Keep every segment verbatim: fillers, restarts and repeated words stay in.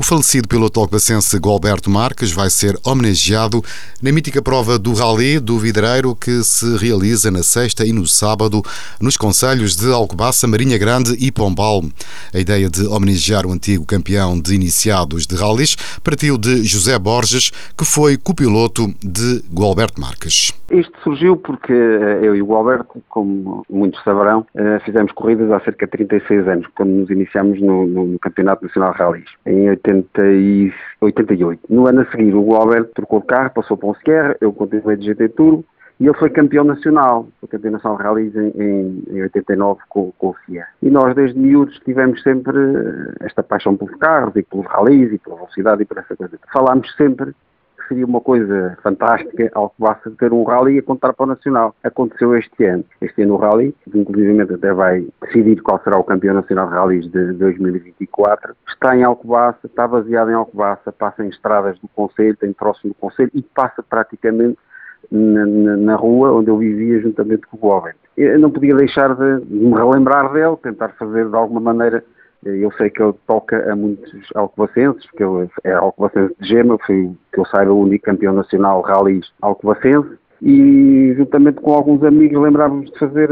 O falecido piloto alcobacense Gualberto Marques vai ser homenageado na mítica prova do Rally do Vidreiro, que se realiza na sexta e no sábado nos concelhos de Alcobaça, Marinha Grande e Pombal. A ideia de homenagear o antigo campeão de iniciados de rallies partiu de José Borges, que foi copiloto de Gualberto Marques. Isto surgiu porque eu e o Gualberto, como muitos saberão, fizemos corridas há cerca de trinta e seis anos, quando nos iniciamos no, no Campeonato Nacional de Rallies, em oitenta e oito. No ano a seguir, o Gualberto trocou de carro, passou para um Sierra, eu continuei de G T Turbo, e ele foi campeão nacional, foi campeão nacional de rallies em, em, em oitenta e nove com, com o Sierra. E nós, desde miúdos, tivemos sempre esta paixão pelos carros, e pelos rallies, e pela velocidade, e por essa coisa. Falámos sempre que seria uma coisa fantástica Alcobaça ter um rally a contar para o Nacional. Aconteceu este ano. Este ano o rally, inclusive até vai decidir qual será o campeão nacional de rallies de dois mil e vinte e quatro. Está em Alcobaça, está baseado em Alcobaça, passa em estradas do concelho, tem troços do concelho e passa praticamente na, na, na rua onde eu vivia juntamente com o Gualberto. Eu não podia deixar de, de me relembrar dele, tentar fazer de alguma maneira. Eu sei que ele toca a muitos alcobacenses, porque ele é alcobacense de Gema, foi, que eu saiba, o único campeão nacional de rallies alcobacense, e juntamente com alguns amigos lembrávamos de fazer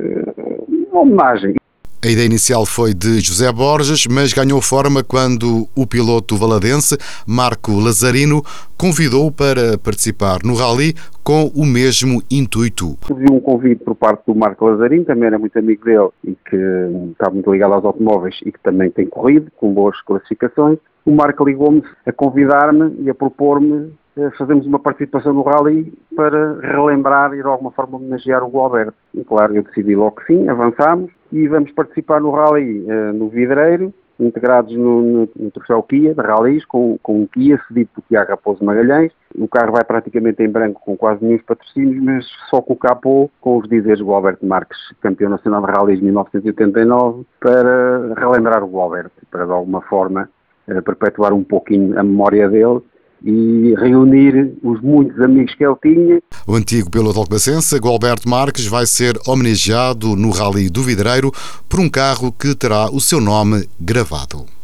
uma homenagem. A ideia inicial foi de José Borges, mas ganhou forma quando o piloto valadense Marco Lazarino convidou para participar no rally com o mesmo intuito. Surgiu um convite por parte do Marco Lazarino, também era muito amigo dele e que está muito ligado aos automóveis e que também tem corrido, com boas classificações. O Marco ligou-me a convidar-me e a propor-me fazermos uma participação no rally para relembrar e de alguma forma homenagear o Gualberto. E claro, eu decidi logo que sim, avançámos e vamos participar no rally uh, no Vidreiro, integrados no, no, no troféu Kia de rallies, com, com um Kia cedido por Tiago Raposo Magalhães. O carro vai praticamente em branco, com quase nenhum patrocínios, mas só com o capô, com os dizeres do Gualberto Marques, campeão nacional de rallies de mil novecentos e oitenta e nove, para relembrar o Gualberto, para de alguma forma uh, perpetuar um pouquinho a memória dele e reunir os muitos amigos que ele tinha. O antigo piloto alcobacense Gualberto Marques vai ser homenageado no Rally do Vidreiro por um carro que terá o seu nome gravado.